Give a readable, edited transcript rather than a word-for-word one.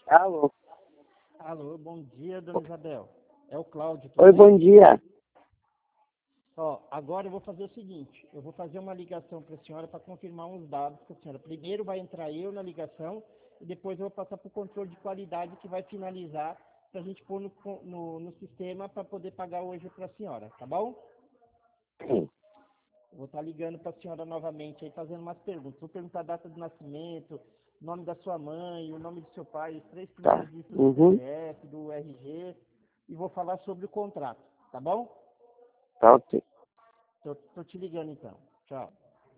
Alô. Alô, bom dia, dona Isabel. É o Cláudio. Oi, Bem? bom dia. Ó, agora eu vou fazer o seguinte, eu vou fazer uma ligação para a senhora para confirmar uns dados com a senhora. Primeiro vai entrar eu na ligação e depois eu vou passar para o controle de qualidade que vai finalizar para a gente pôr no sistema para poder pagar hoje para a senhora, tá bom? Sim. Eu vou estar ligando para a senhora novamente aí fazendo umas perguntas. Vou perguntar a data de nascimento, nome da sua mãe, o nome do seu pai, os três Tá. primeiros dígitos do Uhum. CPF, do RG e vou falar sobre o contrato, tá bom? Tá ok. Tô te ligando então. Tchau.